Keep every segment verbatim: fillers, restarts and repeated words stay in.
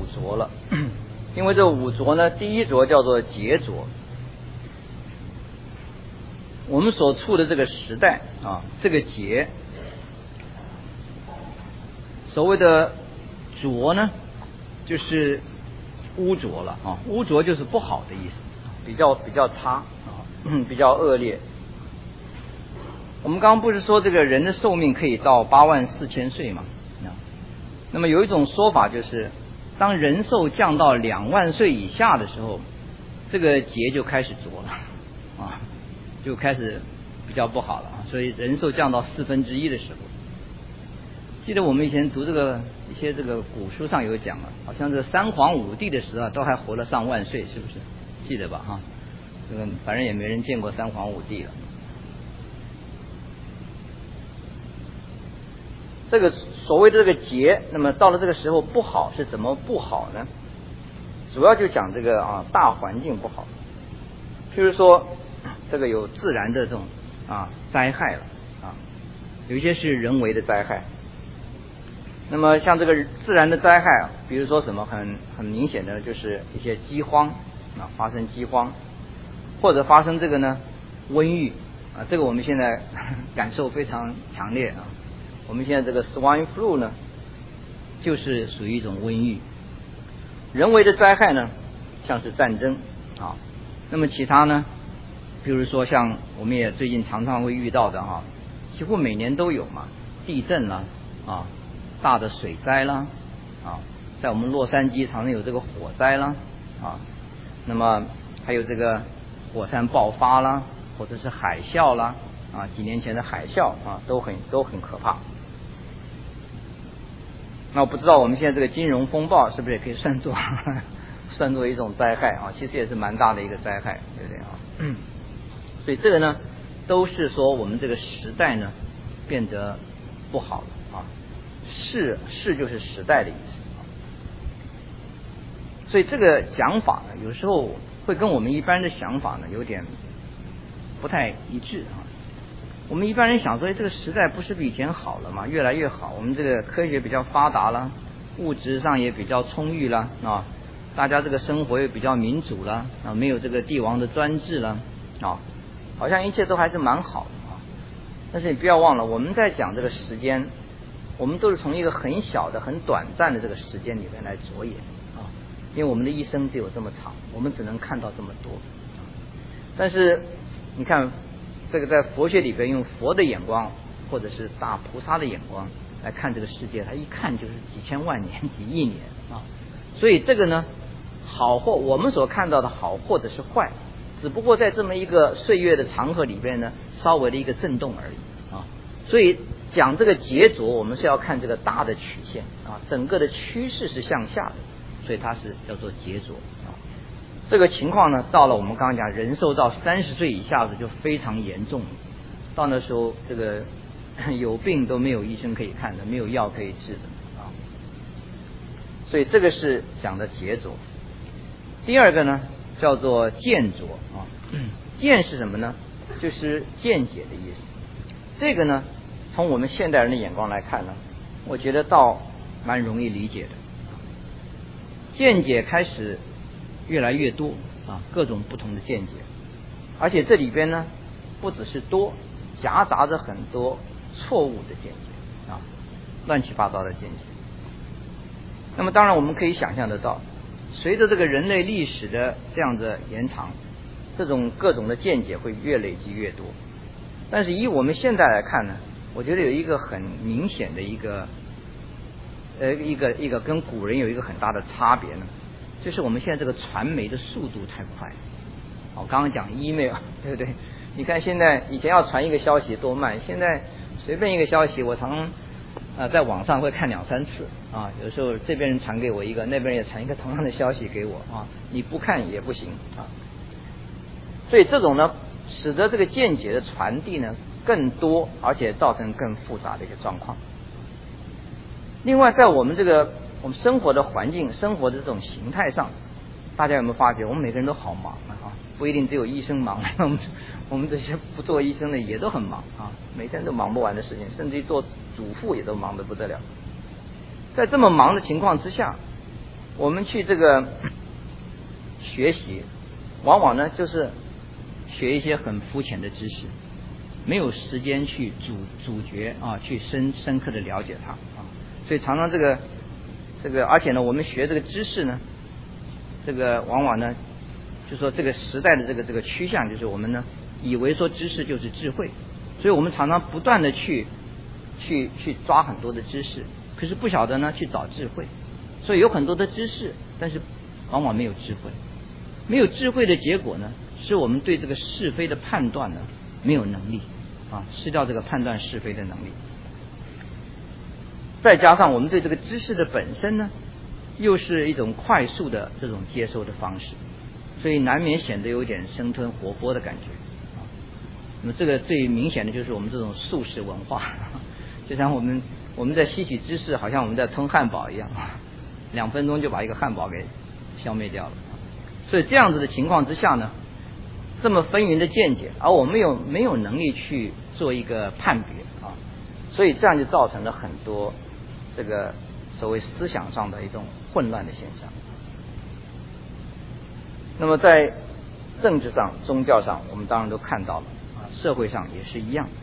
五浊了。因为这五浊呢，第一浊叫做劫浊。我们所处的这个时代啊，这个劫，所谓的浊呢，就是污浊了啊，污浊就是不好的意思，比较比较差啊，比较恶劣。我们刚刚不是说这个人的寿命可以到八万四千岁嘛？那么有一种说法就是，当人寿降到两万岁以下的时候，这个劫就开始浊了啊，就开始比较不好了啊。所以人寿降到四分之一的时候，记得我们以前读这个一些这个古书上有讲了，好像这三皇五帝的时候都还活了上万岁，是不是？记得吧？哈，这个反正也没人见过三皇五帝了。这个所谓的这个劫，那么到了这个时候不好是怎么不好呢？主要就讲这个啊大环境不好，譬如说这个有自然的这种啊灾害了啊，有一些是人为的灾害。那么像这个自然的灾害啊，比如说什么很很明显的就是一些饥荒啊，发生饥荒，或者发生这个呢瘟疫啊，这个我们现在感受非常强烈啊。我们现在这个 swine flu 呢，就是属于一种瘟疫。人为的灾害呢，像是战争啊。那么其他呢，比如说像我们也最近常常会遇到的哈、啊，几乎每年都有嘛，地震啦啊，大的水灾啦啊，在我们洛杉矶常常有这个火灾啦啊，那么还有这个火山爆发啦，或者是海啸啦啊，几年前的海啸啊，都很都很可怕。那我不知道我们现在这个金融风暴是不是也可以算作算作一种灾害啊？其实也是蛮大的一个灾害，对不对啊？嗯。所以这个呢，都是说我们这个时代呢变得不好了啊。世世就是时代的意思啊。所以这个讲法呢，有时候会跟我们一般的想法呢有点不太一致啊。我们一般人想说，这个时代不是比以前好了吗？越来越好，我们这个科学比较发达了，物质上也比较充裕了啊，大家这个生活也比较民主了啊，没有这个帝王的专制了啊，好像一切都还是蛮好的啊。但是你不要忘了，我们在讲这个时间，我们都是从一个很小的、很短暂的这个时间里面来着眼啊，因为我们的一生只有这么长，我们只能看到这么多。但是你看。这个在佛学里边用佛的眼光或者是大菩萨的眼光来看这个世界，他一看就是几千万年几亿年啊，所以这个呢好或我们所看到的好或者是坏，只不过在这么一个岁月的长河里边呢稍微的一个震动而已啊。所以讲这个劫浊，我们是要看这个大的曲线啊，整个的趋势是向下的，所以它是叫做劫浊啊。这个情况呢，到了我们刚刚讲人寿到三十岁以下的就非常严重了。到那时候，这个有病都没有医生可以看的，没有药可以治的啊。所以这个是讲的劫浊。第二个呢，叫做见浊啊。见是什么呢？就是见解的意思。这个呢，从我们现代人的眼光来看呢，我觉得倒蛮容易理解的。见解开始越来越多啊，各种不同的见解，而且这里边呢不只是多，夹杂着很多错误的见解啊，乱七八糟的见解。那么当然我们可以想象得到，随着这个人类历史的这样的延长，这种各种的见解会越累积越多。但是以我们现在来看呢，我觉得有一个很明显的一个呃一个一个跟古人有一个很大的差别呢，就是我们现在这个传媒的速度太快了。我刚刚讲 email 对不对？你看现在以前要传一个消息多慢，现在随便一个消息我常呃在网上会看两三次啊，有时候这边人传给我一个，那边人也传一个同样的消息给我啊，你不看也不行啊。所以这种呢，使得这个见解的传递呢更多，而且造成更复杂的一个状况。另外在我们这个我们生活的环境、生活的这种形态上，大家有没有发觉我们每个人都好忙啊？不一定只有医生忙，我们我们这些不做医生的也都很忙啊，每天都忙不完的事情，甚至于做主妇也都忙得不得了。在这么忙的情况之下， 我们去这个学习，往往呢就是学一些很肤浅的知识，没有时间去主主角啊，去深深刻的了解它啊，所以常常这个这个，而且呢，我们学这个知识呢，这个往往呢，就说这个时代的这个这个趋向，就是我们呢以为说知识就是智慧，所以我们常常不断的去去去抓很多的知识，可是不晓得呢去找智慧，所以有很多的知识，但是往往没有智慧，没有智慧的结果呢，是我们对这个是非的判断呢没有能力啊，失掉这个判断是非的能力。再加上我们对这个知识的本身呢，又是一种快速的这种接收的方式，所以难免显得有点生吞活剥的感觉啊。那么这个最明显的就是我们这种速食文化，就像我们我们在吸取知识，好像我们在吞汉堡一样，两分钟就把一个汉堡给消灭掉了。所以这样子的情况之下呢，这么纷纭的见解，而我们有没有能力去做一个判别啊？所以这样就造成了很多这个所谓思想上的一种混乱的现象。那么在政治上、宗教上，我们当然都看到了啊，社会上也是一样。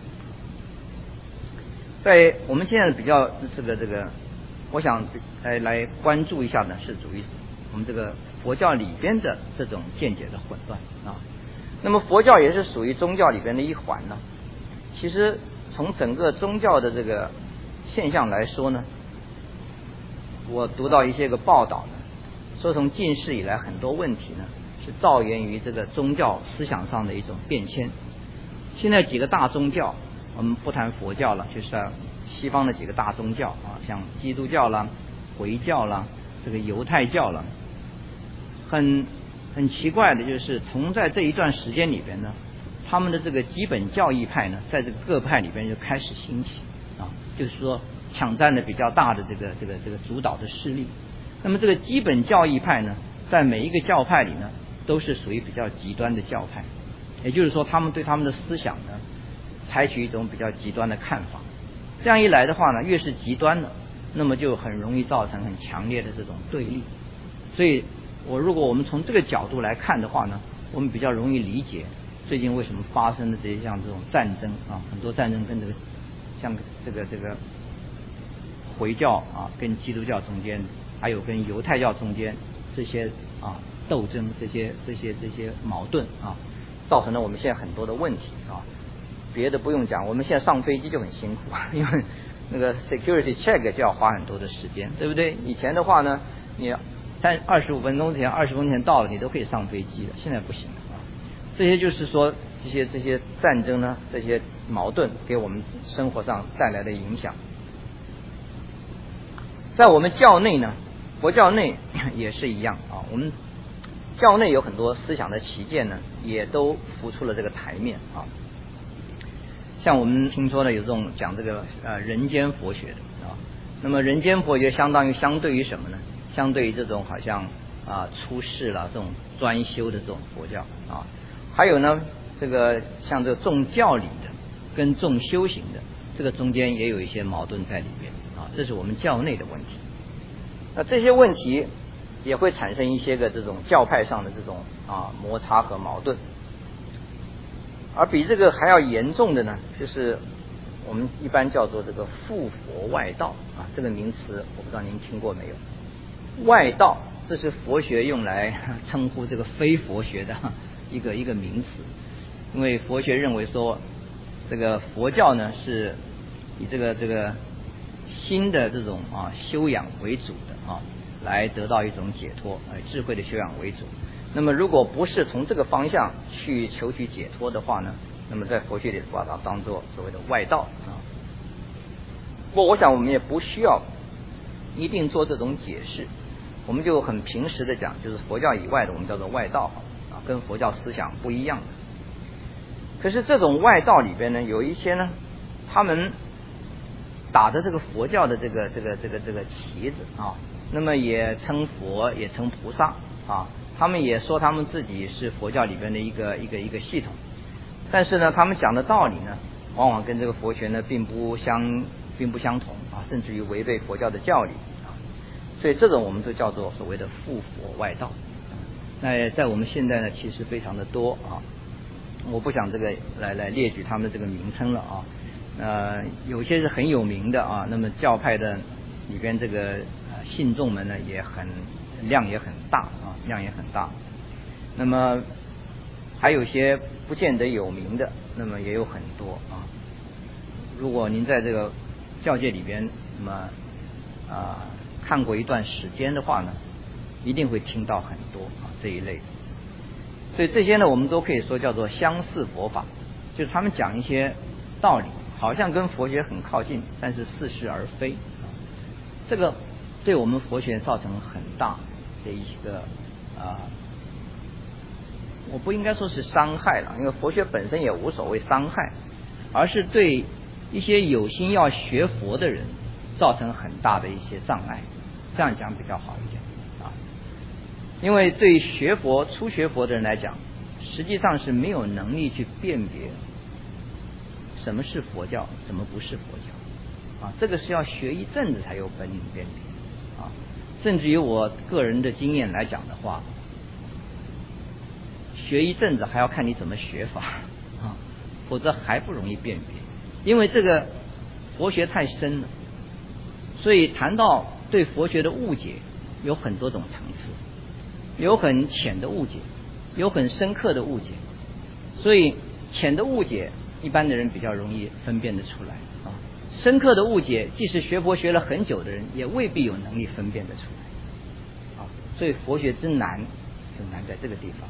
在我们现在比较这个这个，我想来来关注一下呢，是属于我们这个佛教里边的这种见解的混乱啊。那么佛教也是属于宗教里边的一环呢。其实从整个宗教的这个现象来说呢，我读到一些个报道呢，说从近世以来很多问题呢是造源于这个宗教思想上的一种变迁。现在几个大宗教，我们不谈佛教了，就是西方的几个大宗教啊，像基督教啦、回教啦、这个犹太教啦，很很奇怪的就是从在这一段时间里边呢，他们的这个基本教义派呢，在这个各派里边就开始兴起啊，就是说抢占的比较大的这个这个这个主导的势力。那么这个基本教义派呢，在每一个教派里呢，都是属于比较极端的教派，也就是说他们对他们的思想呢，采取一种比较极端的看法。这样一来的话呢，越是极端的，那么就很容易造成很强烈的这种对立。所以我如果我们从这个角度来看的话呢，我们比较容易理解最近为什么发生的这些像这种战争啊，很多战争跟这个像这个这个回教啊跟基督教中间，还有跟犹太教中间这些啊斗争，这些这些这些矛盾啊，造成了我们现在很多的问题啊。别的不用讲，我们现在上飞机就很辛苦，因为那个 security check 就要花很多的时间，对不对？以前的话呢，你三二十五分钟前、二十分钟前到了，你都可以上飞机了，现在不行了啊。这些就是说，这些这些战争呢，这些矛盾给我们生活上带来的影响。在我们教内呢，佛教内也是一样啊，我们教内有很多思想的旗舰呢，也都浮出了这个台面啊。像我们听说的有这种讲这个呃人间佛学的啊，那么人间佛学相当于相对于什么呢？相对于这种好像啊出世了这种专修的这种佛教啊，还有呢这个像这个重教理的跟重修行的，这个中间也有一些矛盾在里面啊，这是我们教内的问题。那这些问题也会产生一些个这种教派上的这种啊摩擦和矛盾。而比这个还要严重的呢，就是我们一般叫做这个附佛外道啊，这个名词我不知道您听过没有？外道这是佛学用来称呼这个非佛学的一个一个名词，因为佛学认为说，这个佛教呢是以这个这个心的这种啊修养为主的啊，来得到一种解脱，呃智慧的修养为主。那么如果不是从这个方向去求取解脱的话呢，那么在佛学里把它当作所谓的外道啊。不过我想我们也不需要一定做这种解释，我们就很平时的讲，就是佛教以外的我们叫做外道啊，跟佛教思想不一样的。可是这种外道里边呢，有一些呢，他们打着这个佛教的这个这个这个这个旗子啊，那么也称佛也称菩萨啊。他们也说他们自己是佛教里边的一个一个一个系统，但是呢，他们讲的道理呢，往往跟这个佛学呢并不相并不相同啊，甚至于违背佛教的教理啊。 所以这种我们就叫做所谓的附佛外道。那在我们现在呢，其实非常的多啊，我不想这个来来列举他们的这个名称了啊。呃，有些是很有名的啊，那么教派的里边这个呃信众们呢也很量也很大啊，量也很大。那么还有些不见得有名的，那么也有很多啊。如果您在这个教界里边，那么啊、呃、看过一段时间的话呢，一定会听到很多啊这一类。所以这些呢，我们都可以说叫做相似佛法，就是他们讲一些道理，好像跟佛学很靠近，但是似是而非。这个对我们佛学造成很大的一个啊、呃，我不应该说是伤害了，因为佛学本身也无所谓伤害，而是对一些有心要学佛的人造成很大的一些障碍，这样讲比较好一点啊。因为对学佛初学佛的人来讲，实际上是没有能力去辨别什么是佛教，什么不是佛教啊，这个是要学一阵子才有本领辨别啊。甚至于我个人的经验来讲的话，学一阵子还要看你怎么学法啊，否则还不容易辨别。因为这个佛学太深了，所以谈到对佛学的误解有很多种层次，有很浅的误解，有很深刻的误解。所以浅的误解一般的人比较容易分辨得出来啊，深刻的误解即使学佛学了很久的人也未必有能力分辨得出来啊。所以佛学之难就难在这个地方。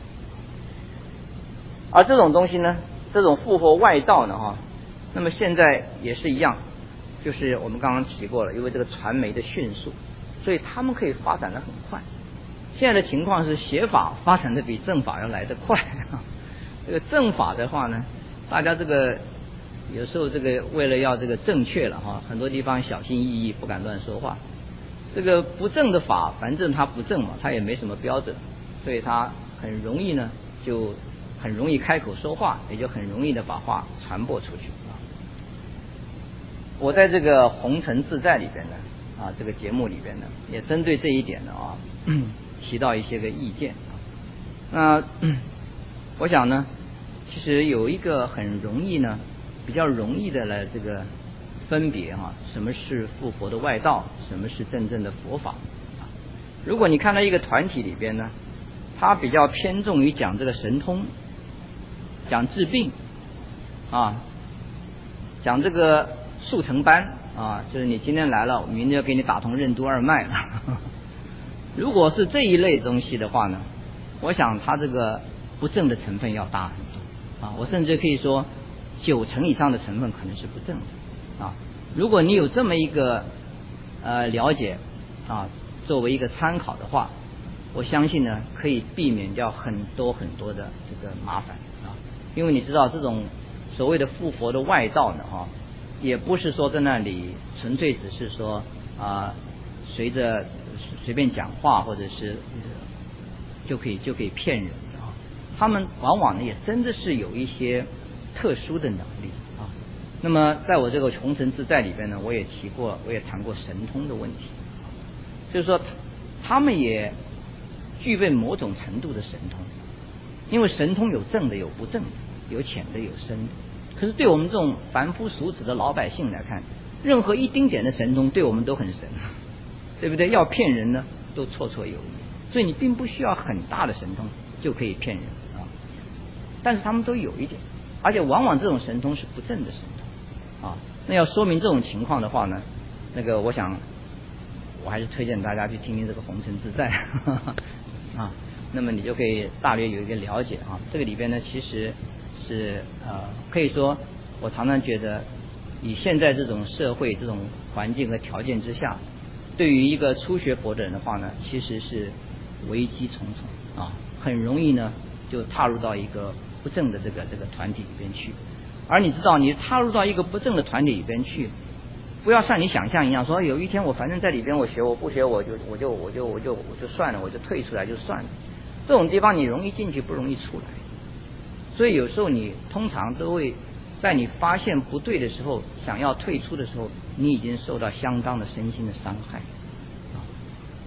而这种东西呢，这种附佛外道呢哈，那么现在也是一样，就是我们刚刚提过了，因为这个传媒的迅速，所以他们可以发展得很快。现在的情况是邪法发展的比正法要来得快啊。这个正法的话呢，大家这个有时候这个为了要这个正确了哈，很多地方小心翼翼，不敢乱说话。这个不正的法，反正它不正嘛，它也没什么标准，所以它很容易呢，就很容易开口说话，也就很容易的把话传播出去啊。我在这个红尘自在里边呢，啊，这个节目里边呢，也针对这一点呢啊，提到一些个意见啊。那我想呢，其实有一个很容易呢，比较容易的来这个分别哈、啊，什么是附佛的外道，什么是真正的佛法啊。如果你看到一个团体里边呢，他比较偏重于讲这个神通，讲治病啊，讲这个速成班啊，就是你今天来了，明天要给你打通任督二脉了。如果是这一类东西的话呢，我想它这个不正的成分要大很多啊，我甚至可以说九成以上的成分可能是不正的啊。如果你有这么一个呃了解啊，作为一个参考的话，我相信呢可以避免掉很多很多的这个麻烦啊。因为你知道这种所谓的附佛的外道呢哈、啊，也不是说在那里纯粹只是说啊随着随便讲话或者是就可以就可以骗人的啊。他们往往呢也真的是有一些特殊的能力啊。那么在我这个红尘自在里边呢，我也提过，我也谈过神通的问题，就是说他们也具备某种程度的神通，因为神通有正的有不正的，有浅的有深的。可是对我们这种凡夫俗子的老百姓来看，任何一丁点的神通对我们都很神，对不对？要骗人呢都绰绰有余，所以你并不需要很大的神通就可以骗人啊。但是他们都有一点，而且往往这种神通是不正的神通啊。那要说明这种情况的话呢，那个我想我还是推荐大家去听听这个红尘自在啊，那么你就可以大略有一个了解啊。这个里边呢其实是呃可以说我常常觉得以现在这种社会这种环境和条件之下，对于一个初学佛的人的话呢，其实是危机重重啊，很容易呢就踏入到一个不正的这个这个团体里边去。而你知道你踏入到一个不正的团体里边去，不要像你想象一样说有一天我反正在里边我学我不学我就我就我就我就我就算了，我就退出来就算了。这种地方你容易进去不容易出来，所以有时候你通常都会在你发现不对的时候想要退出的时候，你已经受到相当的身心的伤害啊。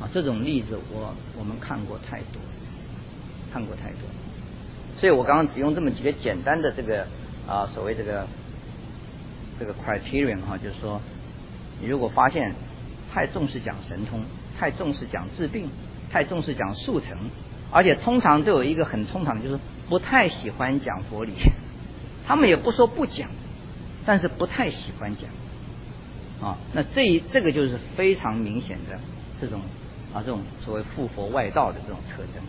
啊，这种例子我我们看过太多，看过太多。所以我刚刚只用这么几个简单的这个啊所谓这个这个 criterion 哈、啊，就是说，你如果发现太重视讲神通，太重视讲治病，太重视讲速成，而且通常都有一个很通常的，就是不太喜欢讲佛理。他们也不说不讲，但是不太喜欢讲啊。那这这个就是非常明显的这种啊这种所谓附佛外道的这种特征。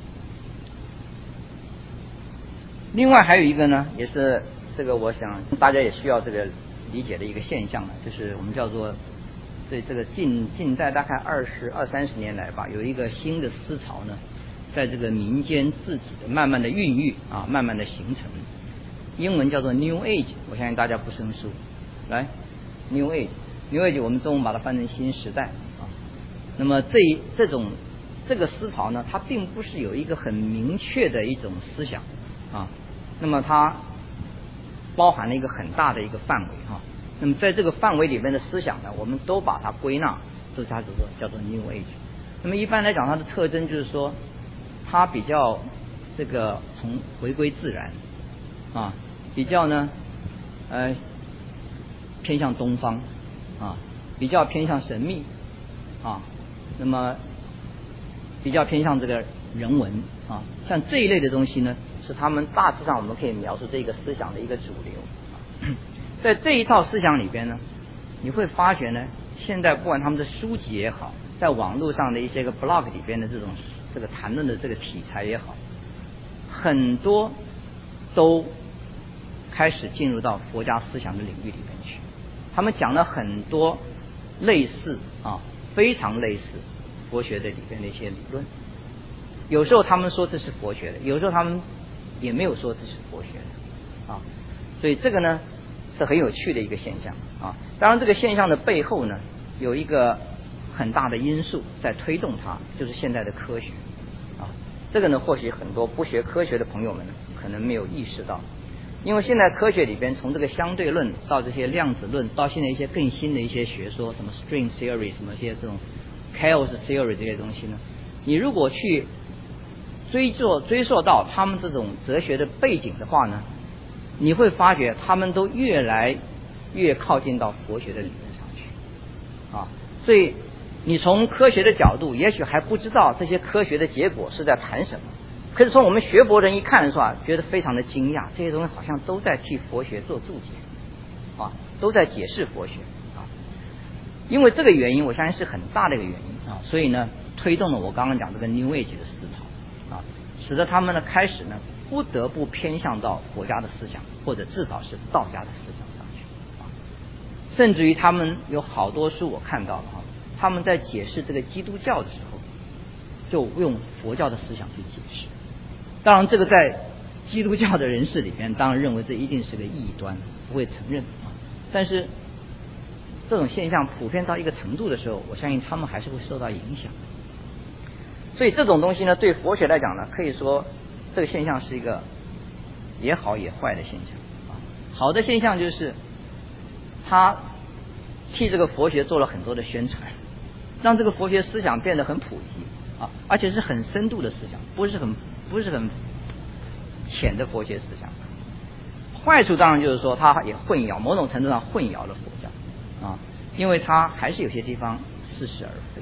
另外还有一个呢，也是这个我想大家也需要这个理解的一个现象呢，就是我们叫做对这个近近代大概二十二三十年来吧，有一个新的思潮呢，在这个民间自己的慢慢的孕育啊，慢慢的形成。英文叫做 New Age， 我相信大家不生疏。来 ，New Age，New Age 我们中文把它翻成新时代啊。那么这这种这个思潮呢，它并不是有一个很明确的一种思想啊。那么它包含了一个很大的一个范围哈、啊。那么在这个范围里面的思想呢，我们都把它归纳，都叫做叫做 New Age。那么一般来讲，它的特征就是说，它比较这个从回归自然啊，比较呢呃偏向东方啊，比较偏向神秘啊，那么比较偏向这个人文啊，像这一类的东西呢，是他们大致上我们可以描述这个思想的一个主流。在这一套思想里边呢，你会发觉呢，现在不管他们的书籍也好，在网络上的一些个 blog 里边的这种这个谈论的这个题材也好，很多都开始进入到佛家思想的领域里面去。他们讲了很多类似啊，非常类似佛学的里边的一些理论。有时候他们说这是佛学的，有时候他们也没有说这是佛学的啊。所以这个呢是很有趣的一个现象啊。当然这个现象的背后呢，有一个很大的因素在推动它，就是现在的科学啊。这个呢或许很多不学科学的朋友们呢可能没有意识到，因为现在科学里边从这个相对论到这些量子论，到现在一些更新的一些学说，什么 string theory， 什么一些这种 chaos theory 这些东西呢，你如果去追溯追溯到他们这种哲学的背景的话呢，你会发觉他们都越来越靠近到佛学的理论上去啊。所以你从科学的角度也许还不知道这些科学的结果是在谈什么，可是从我们学佛人一看是吧，觉得非常的惊讶，这些东西好像都在替佛学做注解啊，都在解释佛学啊。因为这个原因，我相信是很大的一个原因啊，所以呢推动了我刚刚讲这个 New Age 的思潮啊，使得他们呢开始呢不得不偏向到佛家的思想，或者至少是道家的思想上去啊。甚至于他们有好多书我看到了哈，他们在解释这个基督教的时候，就用佛教的思想去解释。当然这个在基督教的人士里面当然认为这一定是个异端，不会承认啊。但是这种现象普遍到一个程度的时候，我相信他们还是会受到影响。所以这种东西呢，对佛学来讲呢，可以说这个现象是一个也好也坏的现象啊。好的现象就是他替这个佛学做了很多的宣传，让这个佛学思想变得很普及啊，而且是很深度的思想，不是很不是很浅的佛学思想。坏处当然就是说它也混淆，某种程度上混淆了佛教啊，因为它还是有些地方似是而非。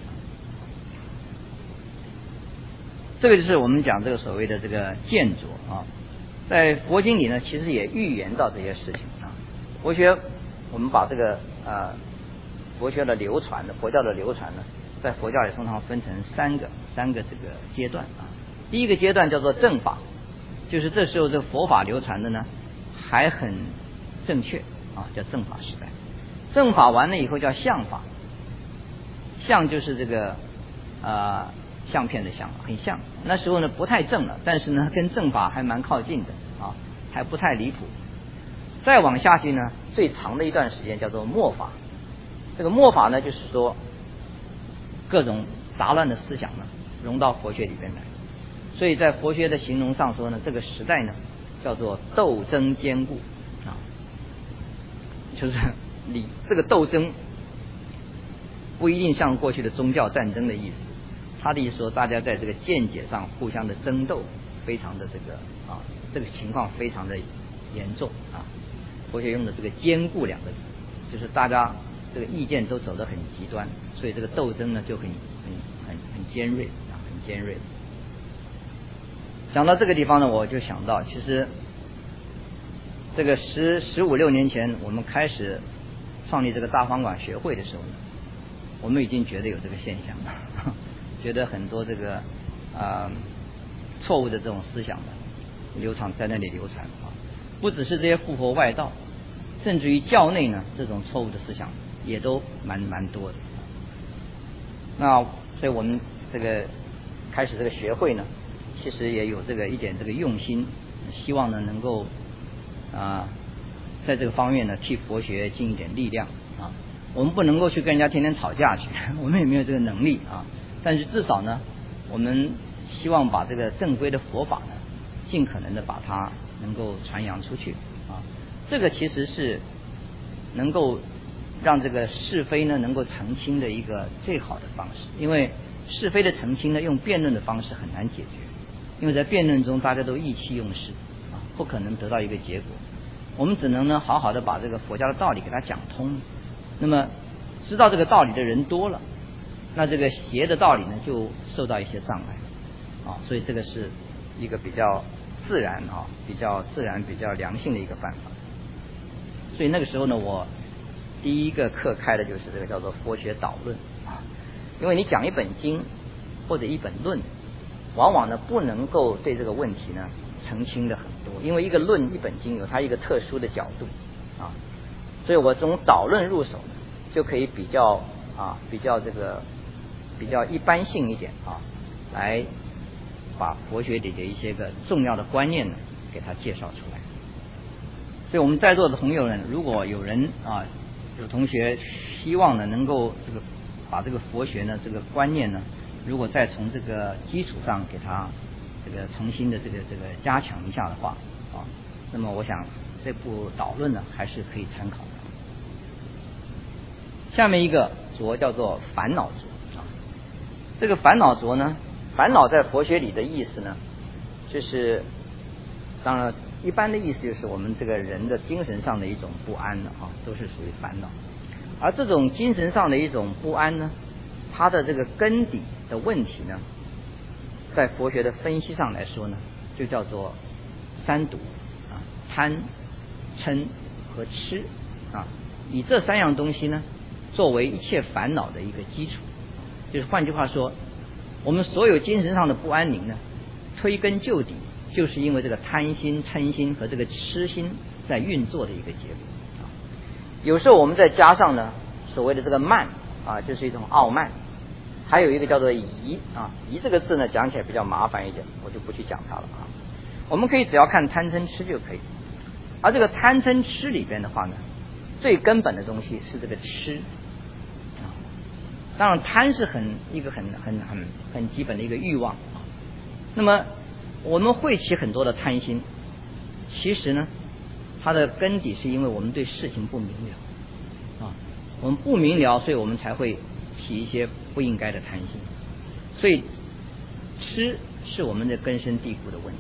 这个就是我们讲这个所谓的这个见着啊，在佛经里呢，其实也预言到这些事情啊。佛学我们把这个呃佛学的流传的佛教的流传呢，在佛教里通常分成三个三个这个阶段啊。第一个阶段叫做正法，就是这时候这个佛法流传的呢还很正确啊，叫正法时代。正法完了以后叫相法，相就是这个呃相片的相，很像。那时候呢不太正了，但是呢跟正法还蛮靠近的啊，还不太离谱。再往下去呢，最长的一段时间叫做末法。这个末法呢，就是说各种杂乱的思想呢融到佛学里边来。所以在佛学的形容上说呢，这个时代呢叫做斗争坚固啊，就是你这个斗争不一定像过去的宗教战争的意思。他的意思说，大家在这个见解上互相的争斗，非常的这个啊，这个情况非常的严重啊。佛学用的这个坚固两个字，就是大家这个意见都走得很极端，所以这个斗争呢就很很很很尖锐啊，很尖锐。讲到这个地方呢，我就想到，其实这个十十五六年前我们开始创立这个大方广学会的时候呢，我们已经觉得有这个现象了，觉得很多这个啊、呃、错误的这种思想呢流传在那里流传啊，不只是这些复活外道，甚至于教内呢这种错误的思想也都蛮蛮多的。那所以我们这个开始这个学会呢，其实也有这个一点这个用心，希望呢能够啊在这个方面呢替佛学尽一点力量啊。我们不能够去跟人家天天吵架去，我们也没有这个能力啊。但是至少呢，我们希望把这个正规的佛法呢，尽可能的把它能够传扬出去啊。这个其实是能够让这个是非呢能够澄清的一个最好的方式，因为是非的澄清呢用辩论的方式很难解决，因为在辩论中大家都意气用事啊，不可能得到一个结果。我们只能呢好好的把这个佛家的道理给它讲通，那么知道这个道理的人多了，那这个邪的道理呢就受到一些障碍啊，所以这个是一个比较自然啊比较自然比较良性的一个办法。所以那个时候呢，我第一个课开的就是这个叫做佛学导论啊，因为你讲一本经或者一本论，往往呢不能够对这个问题呢澄清的很多，因为一个论一本经有它一个特殊的角度啊，所以我从导论入手呢，就可以比较啊比较这个比较一般性一点啊，来把佛学里的一些个重要的观念呢给它介绍出来。所以我们在座的朋友呢，如果有人啊有同学希望呢能够这个把这个佛学呢这个观念呢，如果再从这个基础上给它这个重新的这个这个加强一下的话啊，那么我想这部导论呢还是可以参考的。下面一个浊叫做烦恼浊啊，这个烦恼浊呢，烦恼在佛学里的意思呢，就是当然一般的意思就是我们这个人的精神上的一种不安的啊，都是属于烦恼。而这种精神上的一种不安呢，它的这个根底的问题呢，在佛学的分析上来说呢，就叫做三毒啊，贪、嗔和痴啊，以这三样东西呢作为一切烦恼的一个基础。就是换句话说，我们所有精神上的不安宁呢，推根究底就是因为这个贪心、嗔心和这个痴心在运作的一个结果啊。有时候我们再加上呢所谓的这个慢啊，就是一种傲慢，还有一个叫做疑啊，疑这个字呢讲起来比较麻烦一点，我就不去讲它了啊。我们可以只要看贪嗔痴就可以。而这个贪嗔痴里边的话呢，最根本的东西是这个痴啊。当然贪是很一个很很很很基本的一个欲望啊。那么我们会起很多的贪心，其实呢它的根底是因为我们对事情不明了啊，我们不明了，所以我们才会起一些不应该的贪心。所以痴是我们的根深蒂固的问题。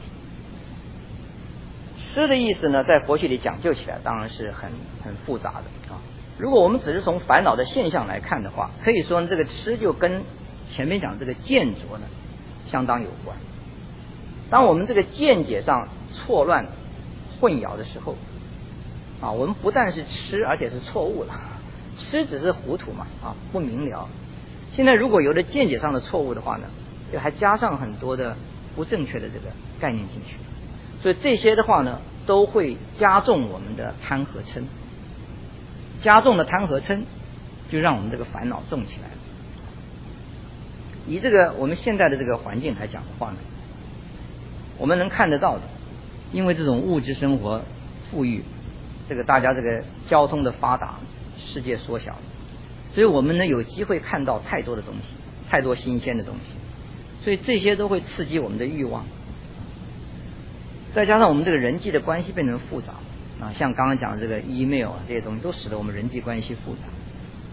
痴的意思呢，在佛学里讲究起来当然是很很复杂的啊。如果我们只是从烦恼的现象来看的话，可以说这个痴就跟前面讲这个见浊呢相当有关。当我们这个见解上错乱混淆的时候啊，我们不但是痴，而且是错误了。痴只是糊涂嘛啊，不明了。现在如果有了见解上的错误的话呢，就还加上很多的不正确的这个概念进去，所以这些的话呢，都会加重我们的贪和嗔，加重的贪和嗔，就让我们这个烦恼重起来了。以这个我们现在的这个环境来讲的话呢，我们能看得到的，因为这种物质生活富裕，这个大家这个交通的发达，世界缩小，所以我们呢有机会看到太多的东西，太多新鲜的东西，所以这些都会刺激我们的欲望。再加上我们这个人际的关系变成复杂啊，像刚刚讲的这个 email 啊这些东西，都使得我们人际关系复杂。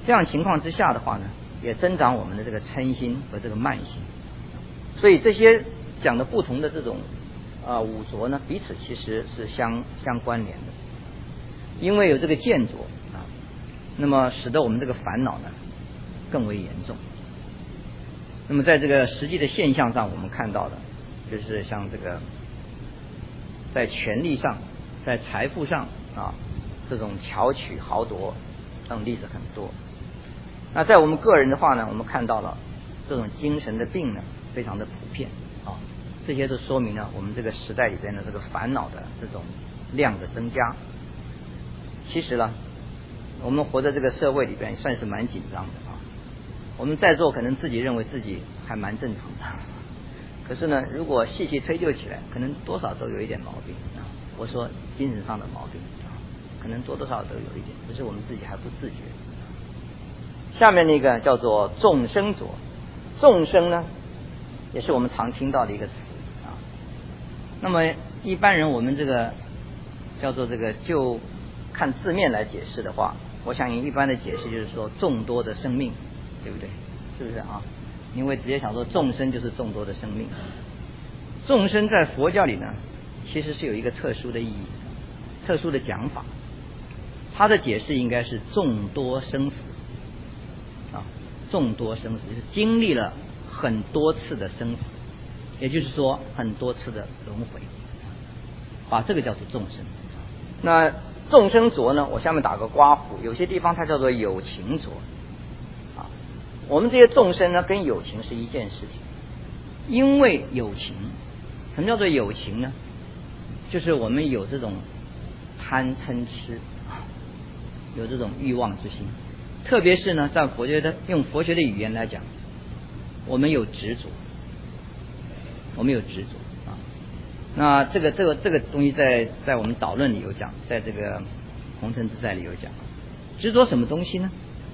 这样情况之下的话呢，也增长我们的这个嗔心和这个慢心。所以这些讲的不同的这种啊五浊呢，彼此其实是相相关联的。因为有这个见浊啊，那么使得我们这个烦恼呢更为严重。那么在这个实际的现象上，我们看到的就是像这个在权力上、在财富上啊，这种巧取豪夺等例子很多。那在我们个人的话呢，我们看到了这种精神的病呢非常的普遍啊，这些都说明了我们这个时代里边的这个烦恼的这种量的增加。其实呢，我们活在这个社会里边算是蛮紧张的啊。我们在座可能自己认为自己还蛮正常的，可是呢，如果细细追究起来，可能多少都有一点毛病啊。我说精神上的毛病啊，可能多多少少都有一点，只是我们自己还不自觉。下面那个叫做众生浊，众生呢，也是我们常听到的一个词啊。那么一般人我们这个叫做这个就看字面来解释的话，我相信一般的解释就是说众多的生命，对不对？是不是啊？因为直接想说众生就是众多的生命。众生在佛教里呢，其实是有一个特殊的意义，特殊的讲法。它的解释应该是众多生死啊，众多生死就是经历了很多次的生死，也就是说很多次的轮回，把这个叫做众生。那众生浊呢，我下面打个括弧，有些地方它叫做有情浊啊。我们这些众生呢，跟有情是一件事情，因为有情。什么叫做有情呢？就是我们有这种贪嗔痴，有这种欲望之心。特别是呢，在佛学的用佛学的语言来讲，我们有执着，我们有执着啊。那这个这个这个东西在在我们导论里有讲，在这个红尘自在里有讲。执着什么东西呢？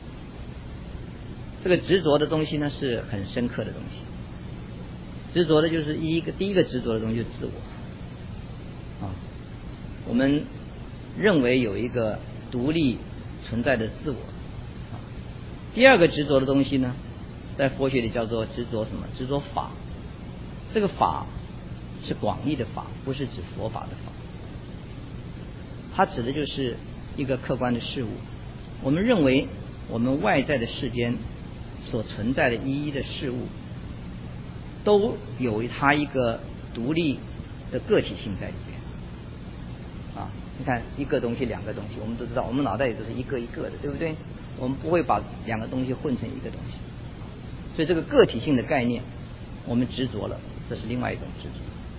这个执着的东西呢是很深刻的东西。执着的就是一个第一个执着的东西就是自我啊。我们认为有一个独立存在的自我啊。第二个执着的东西呢，在佛学里叫做执着什么？执着法。这个法是广义的法，不是指佛法的法。它指的就是一个客观的事物。我们认为我们外在的世间所存在的一一的事物，都有它一个独立的个体性在里边啊。你看一个东西两个东西，我们都知道，我们脑袋里都是一个一个的，对不对？我们不会把两个东西混成一个东西，所以这个个体性的概念我们执着了，这是另外一种执着。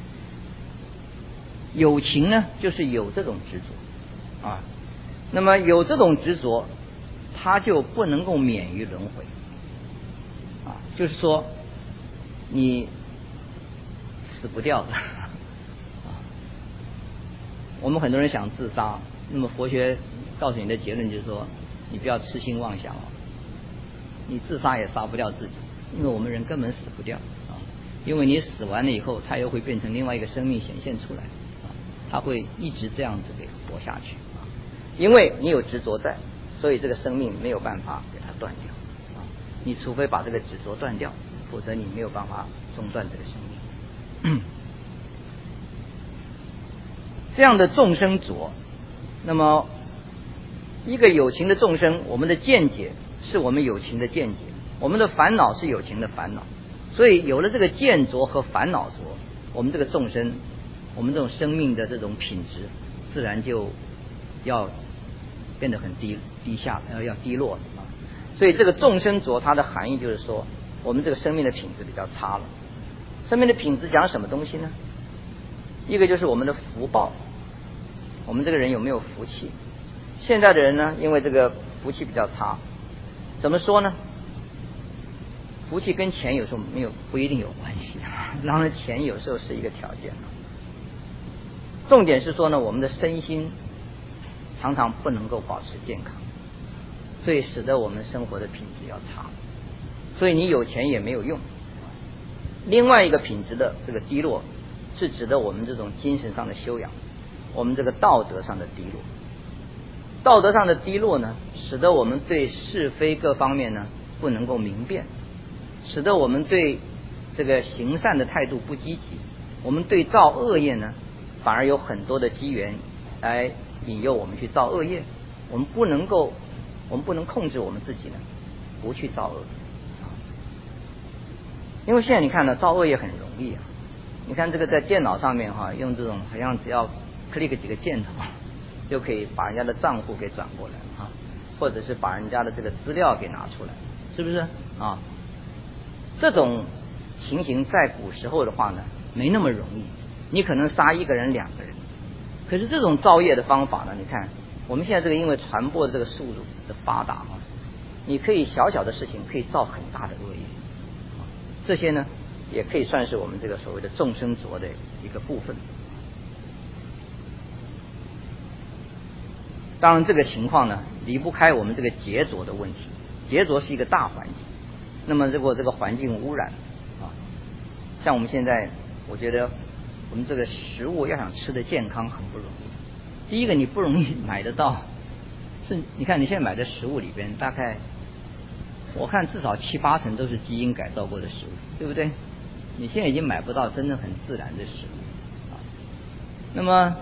有情呢，就是有这种执着啊。那么有这种执着，它就不能够免于轮回啊。就是说你死不掉的啊。我们很多人想自杀，那么佛学告诉你的结论就是说，你不要痴心妄想哦，你自杀也杀不掉自己，因为我们人根本死不掉啊。因为你死完了以后，它又会变成另外一个生命显现出来啊，它会一直这样子给活下去啊。因为你有执着在，所以这个生命没有办法给它断掉啊。你除非把这个执着断掉，否则你没有办法中断这个生命。这样的众生浊，那么一个有情的众生，我们的见解是我们有情的见解，我们的烦恼是有情的烦恼，所以有了这个见浊和烦恼浊，我们这个众生，我们这种生命的这种品质，自然就要变得很低低下，呃，要低落啊。所以这个众生浊，它的含义就是说，我们这个生命的品质比较差了。生命的品质讲什么东西呢？一个就是我们的福报，我们这个人有没有福气？现在的人呢，因为这个福气比较差，怎么说呢？福气跟钱有时候没有不一定有关系，当然钱有时候是一个条件。重点是说呢，我们的身心常常不能够保持健康，所以使得我们生活的品质要差，所以你有钱也没有用。另外一个品质的这个低落，是指的我们这种精神上的修养，我们这个道德上的低落。 道德上的低落呢，使得我们对是非各方面呢不能够明辨，使得我们对这个行善的态度不积极，我们对造恶业呢反而有很多的机缘来引诱我们去造恶业。我们不能够，我们不能控制我们自己呢，不去造恶。因为现在你看呢，造恶业很容易啊。你看这个在电脑上面哈、啊，用这种好像只要 click 几个箭头，就可以把人家的账户给转过来啊，或者是把人家的这个资料给拿出来，是不是啊？这种情形在古时候的话呢，没那么容易。你可能杀一个人、两个人，可是这种造业的方法呢，你看我们现在这个因为传播的这个速度的发达啊，你可以小小的事情可以造很大的恶业。这些呢，也可以算是我们这个所谓的众生浊的一个部分。当然，这个情况呢，离不开我们这个劫浊的问题。劫浊是一个大环境，那么如果这个环境污染啊，像我们现在，我觉得我们这个食物要想吃的健康很不容易。第一个，你不容易买得到，是你看你现在买的食物里边，大概我看至少七八成都是基因改造过的食物，对不对？你现在已经买不到真正很自然的食物啊。那么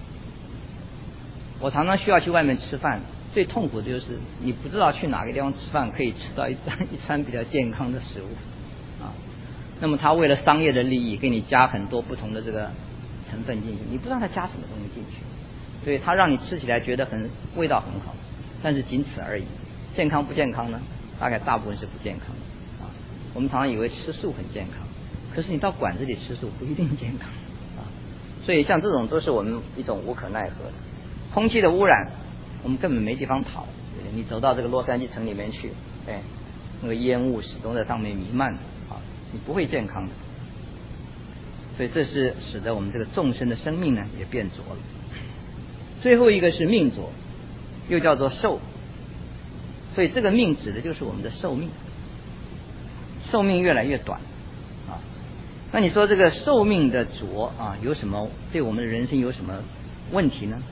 我常常需要去外面吃饭，最痛苦的就是你不知道去哪个地方吃饭可以吃到一餐一餐比较健康的食物啊。那么他为了商业的利益，给你加很多不同的这个成分进去，你不知道他加什么东西进去，所以他让你吃起来觉得很味道很好，但是仅此而已。健康不健康呢？大概大部分是不健康的啊。我们常常以为吃素很健康，可是你到馆子里吃素不一定健康啊。所以像这种都是我们一种无可奈何的。空气的污染，我们根本没地方逃。你走到这个洛杉矶城里面去，哎，那个烟雾始终在上面弥漫啊，你不会健康的。所以这是使得我们这个众生的生命呢也变浊了。最后一个是命浊，又叫做寿。所以这个命指的就是我们的寿命，寿命越来越短啊。那你说这个寿命的浊啊，有什么对我们的人生有什么问题呢？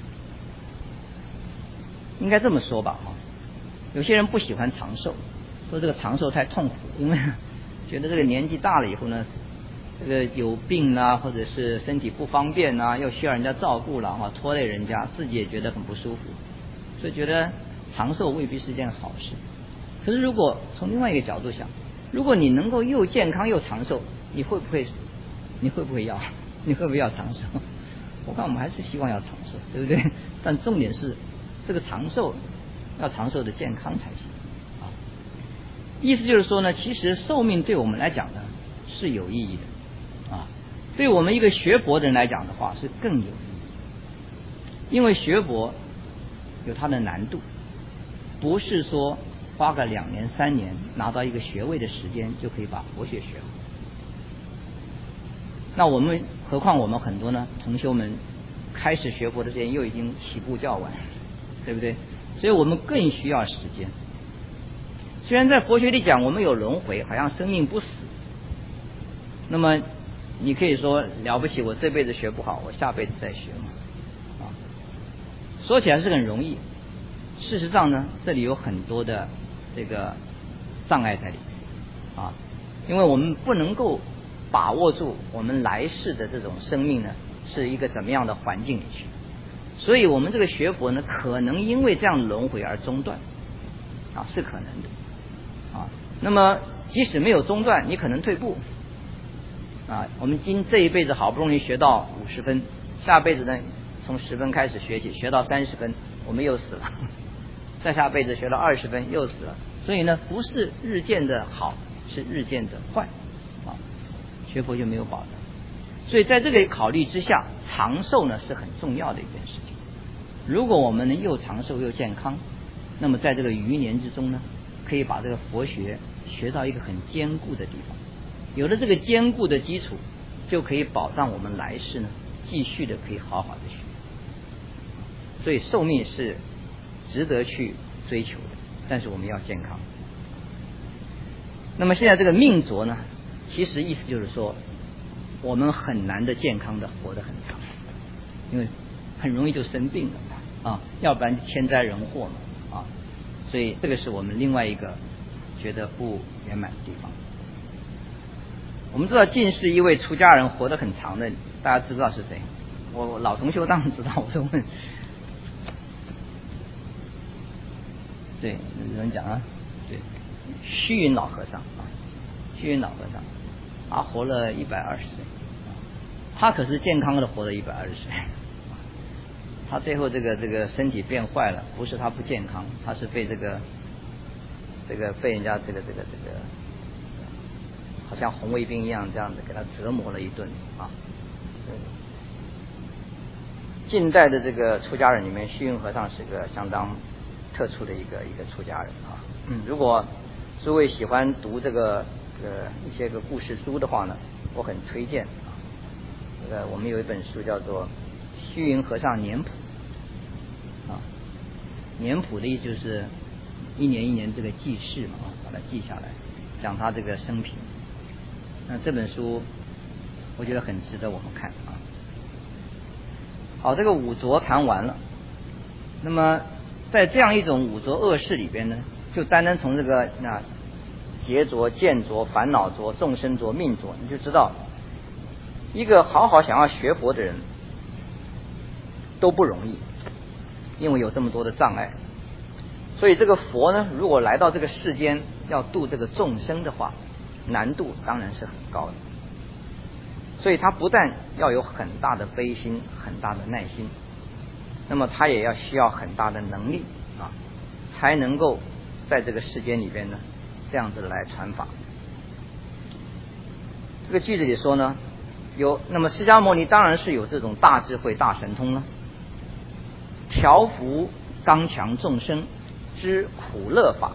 应该这么说吧啊，有些人不喜欢长寿，说这个长寿太痛苦，因为觉得这个年纪大了以后呢，这个有病啊，或者是身体不方便啊，又需要人家照顾了啊，拖累人家，自己也觉得很不舒服，所以觉得长寿未必是件好事。可是如果从另外一个角度想，如果你能够又健康又长寿，你会不会你会不会要你会不会要长寿？我看我们还是希望要长寿，对不对？但重点是这个长寿要长寿的健康才行啊。意思就是说呢，其实寿命对我们来讲呢是有意义的啊，对我们一个学佛的人来讲的话是更有意义，因为学佛有它的难度，不是说花个两年三年拿到一个学位的时间就可以把佛学学好。那我们何况我们很多呢同修们开始学佛的时间又已经起步较晚，对不对？所以我们更需要时间。虽然在佛学里讲我们有轮回，好像生命不死，那么你可以说了不起，我这辈子学不好，我下辈子再学嘛啊。说起来是很容易，事实上呢，这里有很多的这个障碍在里面啊，因为我们不能够把握住我们来世的这种生命呢是一个怎么样的环境里去，所以我们这个学佛呢可能因为这样轮回而中断啊，是可能的啊。那么即使没有中断，你可能退步啊。我们今这一辈子好不容易学到五十分，下辈子呢从十分开始学起，学到三十分我们又死了，再下辈子学到二十分又死了。所以呢不是日渐的好，是日渐的坏啊，学佛就没有保障。所以在这个考虑之下，长寿呢是很重要的一件事情。如果我们能又长寿又健康，那么在这个余年之中呢，可以把这个佛学学到一个很坚固的地方。有了这个坚固的基础，就可以保障我们来世呢继续的可以好好的学。所以寿命是值得去追求的，但是我们要健康。那么现在这个命浊呢，其实意思就是说我们很难的健康的活得很长，因为很容易就生病了啊，要不然就天灾人祸嘛啊，所以这个是我们另外一个觉得不圆满的地方。我们知道晋士一位出家人活得很长的，大家知不知道是谁？我老同修当然知道，我就问。对，有人讲啊，对，虚云老和尚啊，虚云老和尚，他活了一百二十岁，他可是健康的活了一百二十岁。他最后这个这个身体变坏了，不是他不健康，他是被这个这个被人家这个这个这个好像红卫兵一样这样子给他折磨了一顿啊。近代的这个出家人里面，虚云和尚是个相当特殊的一个一个出家人啊。嗯，如果诸位喜欢读这个这个一些个故事书的话呢，我很推荐啊。这个我们有一本书叫做《虚云和尚年谱》啊，年谱的意思就是一年一年这个记事嘛，把它记下来，讲他这个生平。那这本书我觉得很值得我们看啊。好，这个五浊谈完了，那么在这样一种五浊恶世里边呢，就单单从这个那劫浊、见浊、烦恼浊、众生浊、命浊，你就知道一个好好想要学佛的人都不容易，因为有这么多的障碍。所以这个佛呢，如果来到这个世间要度这个众生的话，难度当然是很高的。所以他不但要有很大的悲心、很大的耐心，那么他也要需要很大的能力啊，才能够在这个世间里边呢，这样子来传法。这个句子里说呢，有那么释迦牟尼当然是有这种大智慧、大神通了，调伏刚强众生之苦乐法。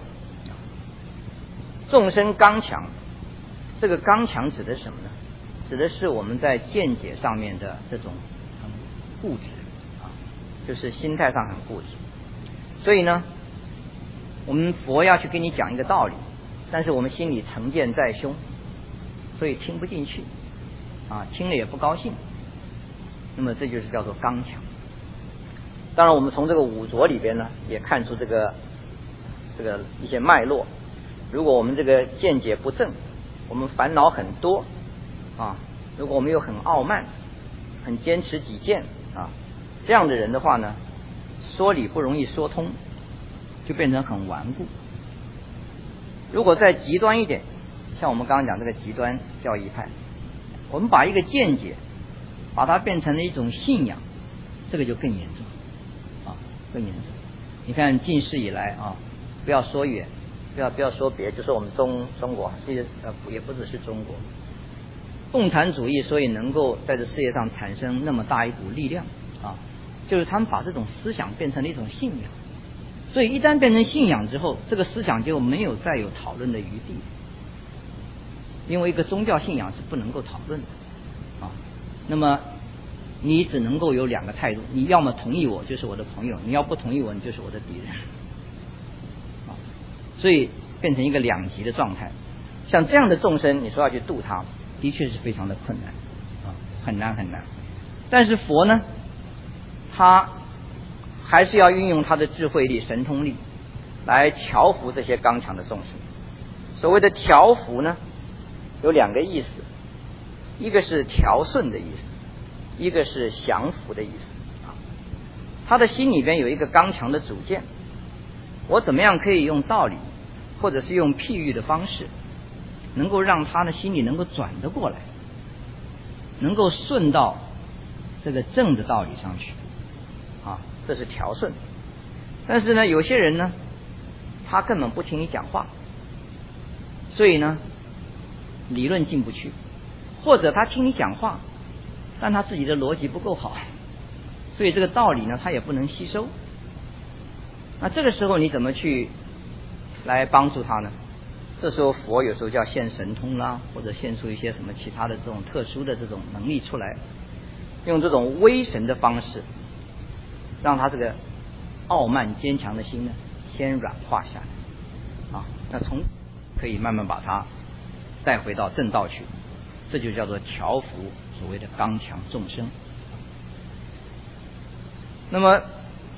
众生刚强，这个刚强指的是什么呢？指的是我们在见解上面的这种很固执啊，就是心态上很固执。所以呢，我们佛要去跟你讲一个道理，但是我们心里成见在胸，所以听不进去啊，听了也不高兴。那么这就是叫做刚强。当然，我们从这个五浊里边呢，也看出这个这个一些脉络。如果我们这个见解不正，我们烦恼很多啊，如果我们又很傲慢，很坚持己见啊，这样的人的话呢，说理不容易说通，就变成很顽固。如果再极端一点，像我们刚刚讲这个极端教义派，我们把一个见解把它变成了一种信仰，这个就更严重啊，更严重。你看近世以来啊，不要说远，不要不要说别，就说我们中中国，其实呃也不只是中国，共产主义所以能够在这世界上产生那么大一股力量啊，就是他们把这种思想变成了一种信仰。所以一旦变成信仰之后，这个思想就没有再有讨论的余地，因为一个宗教信仰是不能够讨论的啊。那么你只能够有两个态度，你要么同意我就是我的朋友，你要不同意我你就是我的敌人啊。所以变成一个两极的状态。像这样的众生，你说要去度他，的确是非常的困难啊，很难很难。但是佛呢，他还是要运用他的智慧力、神通力来调伏这些刚强的众生。所谓的调伏呢，有两个意思，一个是调顺的意思，一个是降服的意思啊。他的心里边有一个刚强的主见，我怎么样可以用道理，或者是用譬喻的方式，能够让他的心里能够转得过来，能够顺到这个正的道理上去啊，这是调顺。但是呢，有些人呢，他根本不听你讲话，所以呢，理论进不去，或者他听你讲话，但他自己的逻辑不够好，所以这个道理呢，他也不能吸收。那这个时候你怎么去来帮助他呢？这时候佛有时候就要现神通啦，或者现出一些什么其他的这种特殊的这种能力出来，用这种威神的方式，让他这个傲慢坚强的心呢，先软化下来啊。那从可以慢慢把它带回到正道去，这就叫做调伏所谓的刚强众生。那么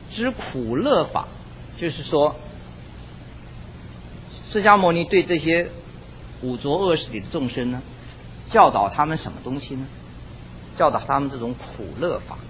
知苦乐法，就是说释迦牟尼对这些五浊恶世里的众生呢，教导他们什么东西呢？教导他们这种苦乐法。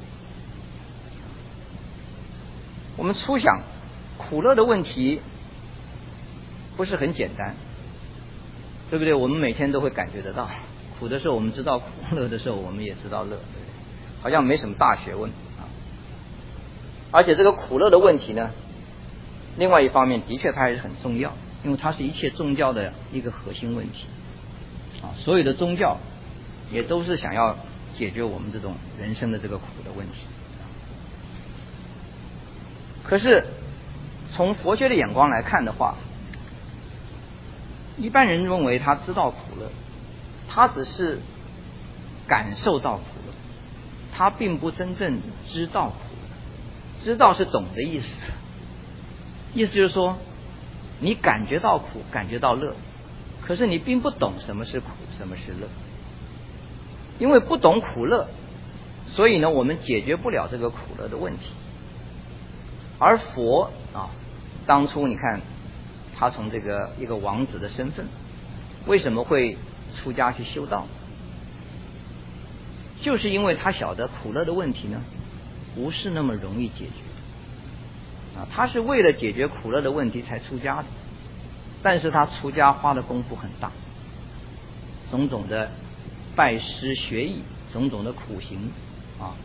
我们初想苦乐的问题不是很简单，对不对？我们每天都会感觉得到，苦的时候我们知道苦，乐的时候我们也知道乐，对不对？好像没什么大学问啊。而且这个苦乐的问题呢，另外一方面的确它还是很重要，因为它是一切宗教的一个核心问题啊。所有的宗教也都是想要解决我们这种人生的这个苦的问题。可是从佛学的眼光来看的话，一般人认为他知道苦乐，他只是感受到苦乐，他并不真正知道苦乐。知道是懂的意思，意思就是说你感觉到苦，感觉到乐，可是你并不懂什么是苦，什么是乐。因为不懂苦乐，所以呢我们解决不了这个苦乐的问题。而佛啊，当初你看他从这个一个王子的身份，为什么会出家去修道？就是因为他晓得苦乐的问题呢不是那么容易解决啊，他是为了解决苦乐的问题才出家的，但是他出家花的功夫很大，种种的拜师学艺，种种的苦行啊，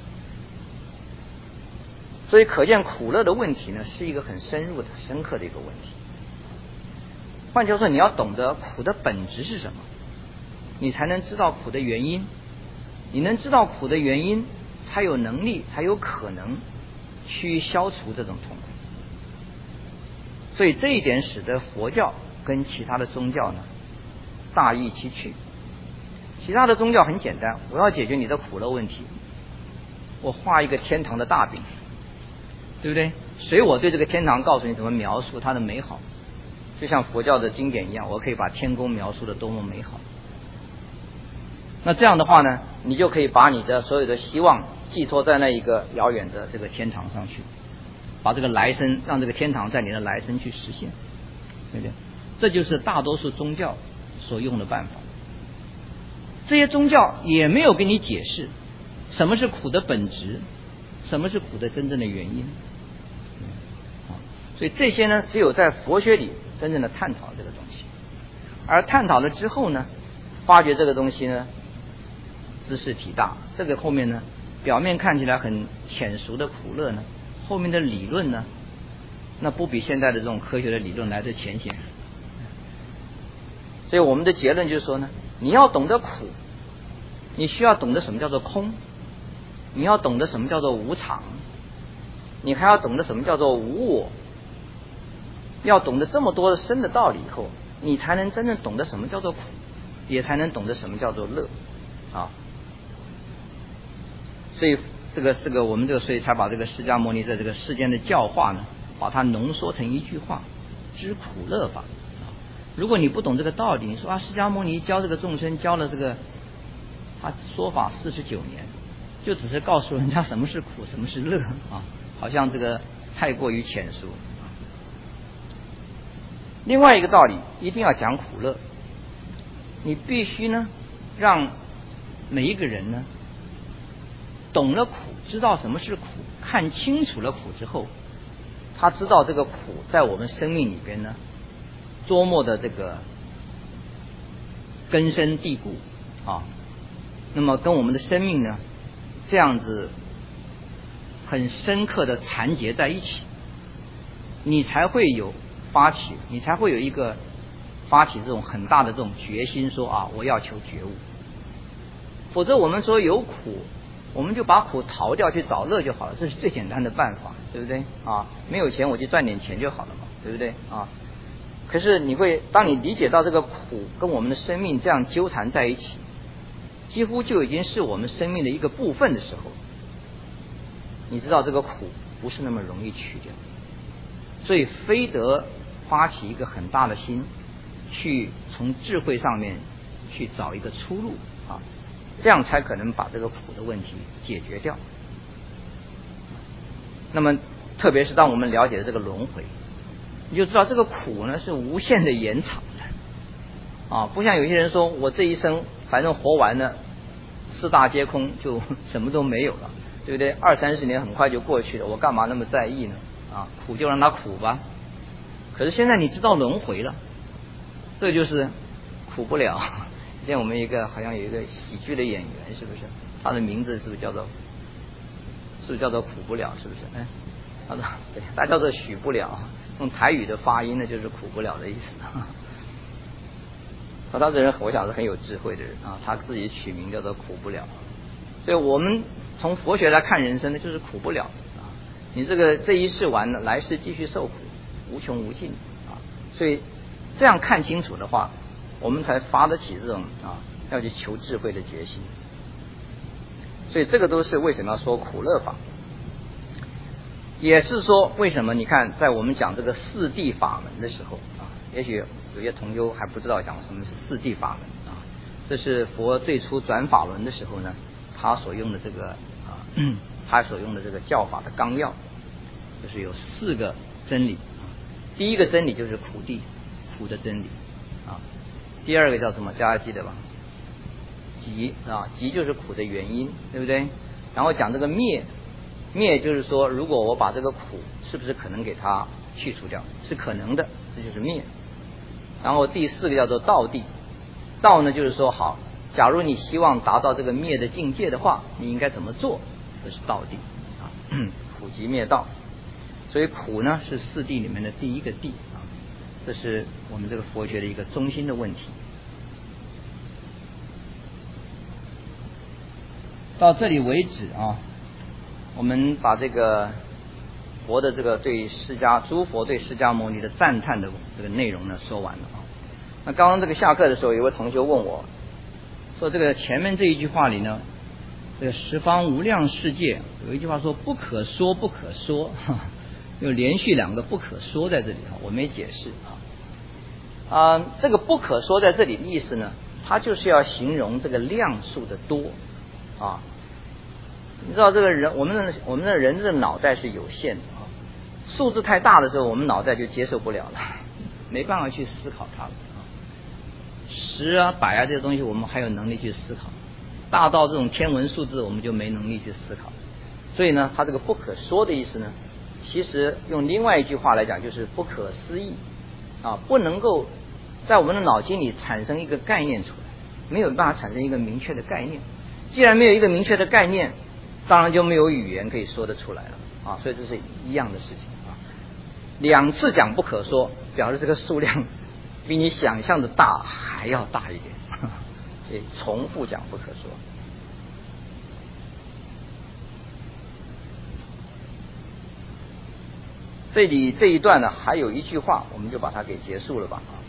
所以可见苦乐的问题呢是一个很深入的深刻的一个问题。换句话说，你要懂得苦的本质是什么，你才能知道苦的原因，你能知道苦的原因，才有能力才有可能去消除这种痛苦。所以这一点使得佛教跟其他的宗教呢大异其趣。其他的宗教很简单，我要解决你的苦乐问题，我画一个天堂的大饼，对不对？随我对这个天堂告诉你怎么描述它的美好，就像佛教的经典一样，我可以把天宫描述的多么美好。那这样的话呢，你就可以把你的所有的希望寄托在那一个遥远的这个天堂上去，把这个来生让这个天堂在你的来生去实现，对不对？这就是大多数宗教所用的办法。这些宗教也没有给你解释什么是苦的本质，什么是苦的真正的原因。所以这些呢，只有在佛学里真正的探讨这个东西，而探讨了之后呢，发觉这个东西呢知识体大，这个后面呢表面看起来很浅熟的苦乐呢，后面的理论呢，那不比现在的这种科学的理论来得浅显。所以我们的结论就是说呢，你要懂得苦，你需要懂得什么叫做空，你要懂得什么叫做无常，你还要懂得什么叫做无我。要懂得这么多的深的道理以后，你才能真正懂得什么叫做苦，也才能懂得什么叫做乐啊。所以这个是个我们这个所以才把这个释迦牟尼在这个世间的教化呢，把它浓缩成一句话，知苦乐法。如果你不懂这个道理，你说啊，释迦牟尼教这个众生教了这个他说法四十九年，就只是告诉人家什么是苦，什么是乐啊，好像这个太过于浅熟。另外一个道理，一定要讲苦乐，你必须呢让每一个人呢懂了苦，知道什么是苦，看清楚了苦之后，他知道这个苦在我们生命里边呢多么的这个根深蒂固啊，那么跟我们的生命呢这样子很深刻的缠结在一起，你才会有发起，你才会有一个发起这种很大的这种决心，说啊，我要求觉悟。否则我们说有苦，我们就把苦逃掉去找乐就好了，这是最简单的办法，对不对啊？没有钱我就赚点钱就好了嘛，对不对啊？可是你会，当你理解到这个苦跟我们的生命这样纠缠在一起，几乎就已经是我们生命的一个部分的时候，你知道这个苦不是那么容易去掉，所以非得发起一个很大的心，去从智慧上面去找一个出路啊，这样才可能把这个苦的问题解决掉。那么特别是当我们了解了这个轮回，你就知道这个苦呢是无限的延长的啊，不像有些人说我这一生反正活完了，四大皆空，就什么都没有了，对不对？二三十年很快就过去了，我干嘛那么在意呢？啊，苦就让它苦吧。可是现在你知道轮回了，这就是苦不了。像我们一个好像有一个喜剧的演员，是不是？他的名字是不是叫做是不是叫做苦不了？是不是？哎，他的对，他叫做许不了，用台语的发音呢就是苦不了的意思。他这人我想是很有智慧的人啊，他自己取名叫做苦不了。所以我们从佛学来看人生呢，就是苦不了啊。你这个这一世完了，来世继续受苦，无穷无尽啊。所以这样看清楚的话，我们才发得起这种啊要去求智慧的决心。所以这个都是为什么要说苦乐法，也是说为什么你看在我们讲这个四谛法门的时候啊，也许有些同修还不知道讲什么是四谛法门啊，这是佛最初转法轮的时候呢，他所用的这个啊，他所用的这个教法的纲要，就是有四个真理啊。第一个真理就是苦谛，苦的真理啊。第二个叫什么？大家记得吧？集啊，集就是苦的原因，对不对？然后讲这个灭，灭就是说，如果我把这个苦，是不是可能给它去除掉？是可能的，这就是灭。然后第四个叫做道谛，道呢就是说，好，假如你希望达到这个灭的境界的话，你应该怎么做？这是道谛啊，苦集灭道。所以苦呢是四谛里面的第一个谛啊，这是我们这个佛学的一个中心的问题。到这里为止啊，我们把这个佛的这个对释迦诸佛对释迦牟尼的赞叹的这个内容呢说完了啊。那刚刚这个下课的时候，有位同学问我说，这个前面这一句话里呢，这个十方无量世界有一句话说不可说不可说，就连续两个不可说在这里啊，我没解释啊。啊、呃，这个不可说在这里的意思呢，它就是要形容这个量数的多啊。你知道这个人，我们的我们的人这个脑袋是有限的啊，数字太大的时候，我们脑袋就接受不了了，没办法去思考它了啊。十啊、百啊这些东西，我们还有能力去思考，大到这种天文数字，我们就没能力去思考。所以呢，它这个不可说的意思呢，其实用另外一句话来讲，就是不可思议啊，不能够在我们的脑筋里产生一个概念出来，没有办法产生一个明确的概念。既然没有一个明确的概念，当然就没有语言可以说得出来了啊，所以这是一样的事情啊。两次讲不可说，表示这个数量比你想象的大还要大一点，所以重复讲不可说。这里这一段呢，还有一句话，我们就把它给结束了吧啊。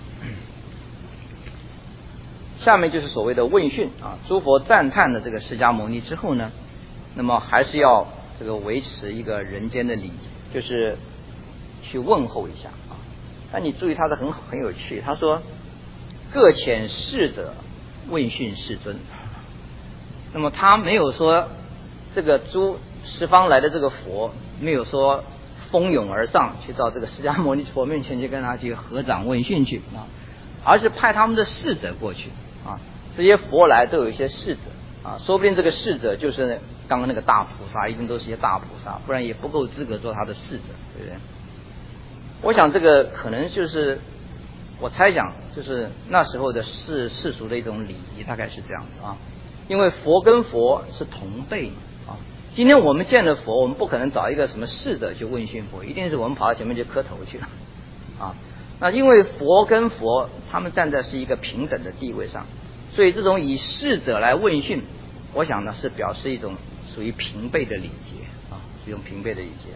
下面就是所谓的问讯啊，诸佛赞叹了这个释迦牟尼之后呢，那么还是要这个维持一个人间的礼节，就是去问候一下啊。但你注意他的很很有趣，他说各遣侍者问讯世尊。那么他没有说这个诸十方来的这个佛没有说蜂拥而上去到这个释迦牟尼佛面前去跟他去合掌问讯去啊，而是派他们的侍者过去啊。这些佛来都有一些侍者啊，说不定这个侍者就是刚刚那个大菩萨，一定都是一些大菩萨，不然也不够资格做他的侍者，对不对？我想这个可能就是我猜想就是那时候的世世俗的一种礼仪，大概是这样的啊。因为佛跟佛是同辈啊，今天我们见了佛，我们不可能找一个什么侍者去问讯佛，一定是我们跑到前面去磕头去了啊。那因为佛跟佛他们站在是一个平等的地位上，所以这种以侍者来问讯，我想呢是表示一种属于平辈的礼节啊，是一种平辈的礼节。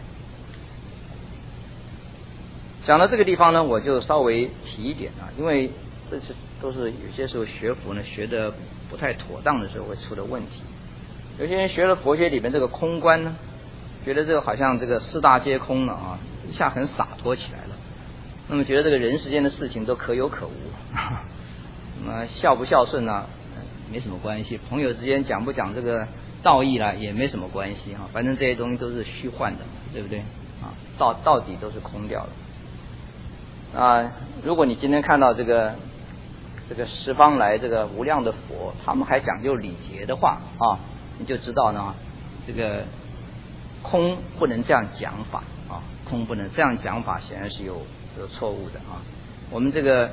讲到这个地方呢，我就稍微提一点啊，因为这是都是有些时候学佛呢学的不太妥当的时候会出的问题。有些人学了佛学里面这个空观呢，觉得这个好像这个四大皆空了啊，一下很洒脱起来了。那么觉得这个人世间的事情都可有可无，那么孝不孝顺呢，没什么关系；朋友之间讲不讲这个道义啦，也没什么关系哈。反正这些东西都是虚幻的，对不对啊？ 到到底都是空掉了。啊，如果你今天看到这个这个十方来这个无量的佛，他们还讲究礼节的话啊，你就知道呢，这个空不能这样讲法啊，空不能这样讲法，显然是有有错误的啊。我们这个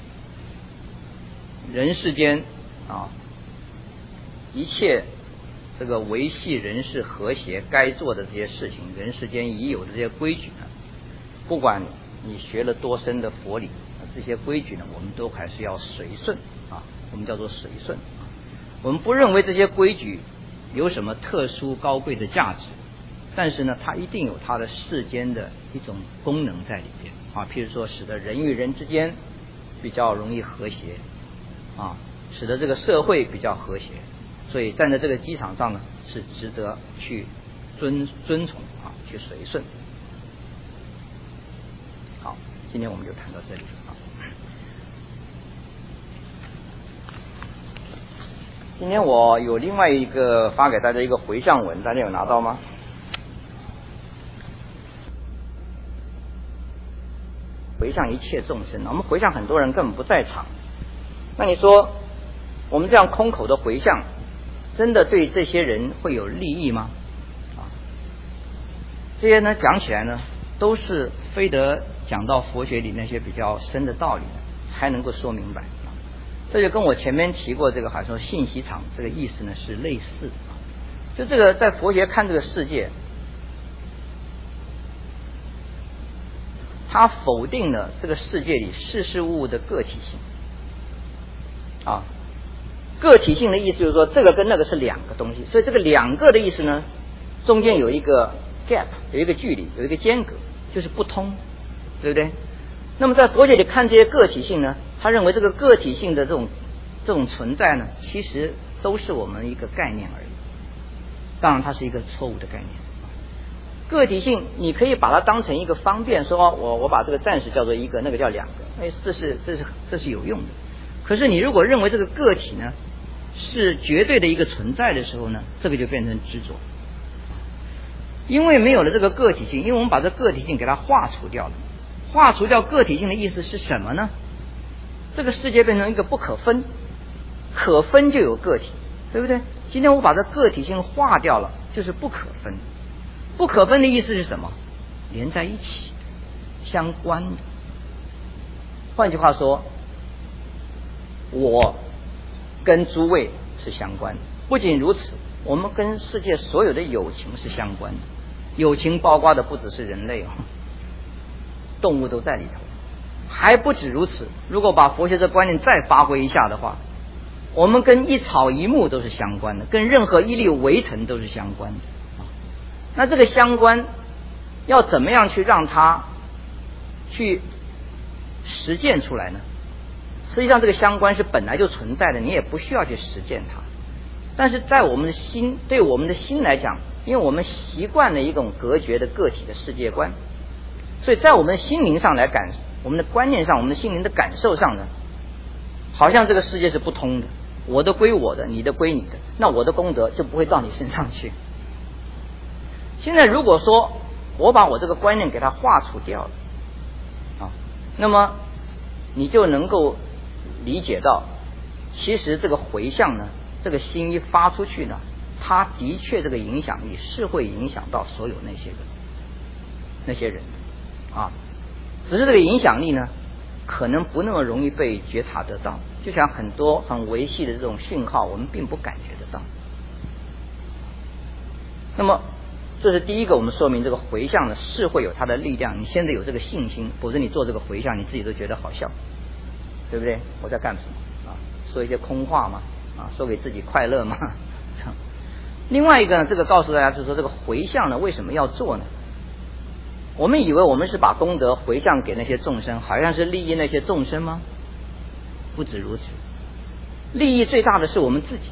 人世间啊，一切这个维系人世和谐该做的这些事情，人世间已有的这些规矩呢，不管你学了多深的佛理，这些规矩呢，我们都还是要随顺啊，我们叫做随顺啊。我们不认为这些规矩有什么特殊高贵的价值，但是呢，它一定有它的世间的一种功能在里边啊。譬如说，使得人与人之间比较容易和谐啊，使得这个社会比较和谐。所以站在这个基场上呢，是值得去遵遵从啊，去随顺。好，今天我们就谈到这里啊。今天我有另外一个发给大家一个回向文，大家有拿到吗？回向一切众生，我们回向很多人根本不在场。那你说，我们这样空口的回向，真的对这些人会有利益吗？啊，这些呢讲起来呢，都是非得讲到佛学里那些比较深的道理才能够说明白。这就跟我前面提过这个，好像说信息场这个意思呢是类似的。就这个在佛学看这个世界，它否定了这个世界里事事物物的个体性啊。个体性的意思就是说，这个跟那个是两个东西，所以这个两个的意思呢，中间有一个 gap， 有一个距离，有一个间隔，就是不通，对不对？那么在佛学里看这些个体性呢，他认为这个个体性的这种这种存在呢，其实都是我们一个概念而已。当然，它是一个错误的概念。个体性，你可以把它当成一个方便，说我我把这个暂时叫做一个，那个叫两个，哎，这是这是这是有用的。可是你如果认为这个个体呢是绝对的一个存在的时候呢，这个就变成执着。因为没有了这个个体性，因为我们把这个体性给它化除掉了。化除掉个体性的意思是什么呢？这个世界变成一个不可分，可分就有个体，对不对？今天我把这个体性化掉了，就是不可分。不可分的意思是什么？连在一起，相关的。换句话说，我跟诸位是相关的。不仅如此，我们跟世界所有的有情是相关的。有情包括的不只是人类哦，动物都在里头。还不止如此，如果把佛学这观念再发挥一下的话，我们跟一草一木都是相关的，跟任何一粒微尘都是相关的。那这个相关要怎么样去让它去实践出来呢？实际上这个相关是本来就存在的，你也不需要去实践它。但是在我们的心，对我们的心来讲，因为我们习惯了一种隔绝的个体的世界观，所以在我们的心灵上来感，我们的观念上，我们的心灵的感受上呢，好像这个世界是不通的，我的归我的，你的归你的，那我的功德就不会到你身上去。现在如果说我把我这个观念给它化除掉了啊，那么你就能够理解到，其实这个回向呢，这个心一发出去呢，它的确这个影响力是会影响到所有那些人那些人啊，只是这个影响力呢，可能不那么容易被觉察得到，就像很多很微细的这种讯号，我们并不感觉得到。那么这是第一个，我们说明这个回向呢是会有它的力量，你现在有这个信心，否则你做这个回向你自己都觉得好笑，对不对？我在干什么啊？说一些空话嘛，啊，说给自己快乐嘛。另外一个呢，这个告诉大家就是说，这个回向呢为什么要做呢？我们以为我们是把功德回向给那些众生，好像是利益那些众生吗？不止如此，利益最大的是我们自己，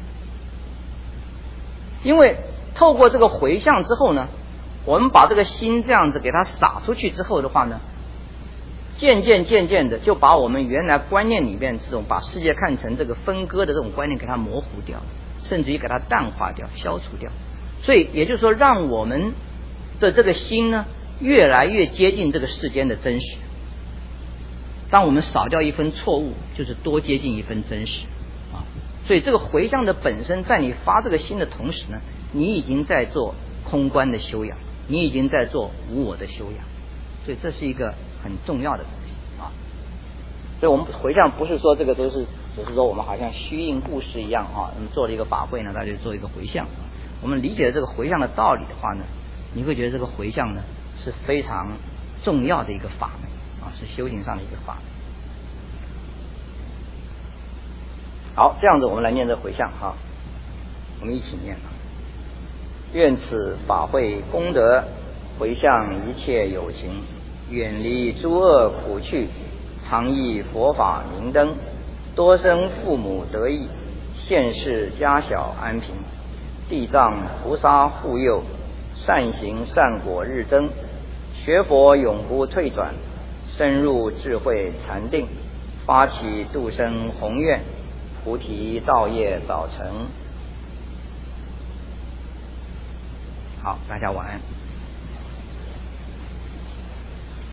因为透过这个回向之后呢，我们把这个心这样子给它撒出去之后的话呢，渐渐渐渐的就把我们原来观念里面这种把世界看成这个分割的这种观念给它模糊掉，甚至于给它淡化掉、消除掉。所以也就是说，让我们的这个心呢， 越来越接近这个世间的真实。当我们少掉一分错误，就是多接近一分真实啊。所以这个回向的本身，在你发这个心的同时呢，你已经在做空观的修养，你已经在做无我的修养。所以这是一个很重要的东西啊。所以我们回向不是说这个都是只是说我们好像虚应故事一样啊，我们做了一个法会呢，大家就做一个回向。我们理解了这个回向的道理的话呢，你会觉得这个回向呢是非常重要的一个法门啊，是修行上的一个法门。好，这样子我们来念这回向哈，我们一起念。愿此法会功德回向一切有情，远离诸恶苦趣，常益佛法明灯，多生父母得益，现世家小安平，地藏菩萨护佑，善行善果日增，学佛永不退转，深入智慧禅定，发起度生宏愿，菩提道业早成。好，大家晚安。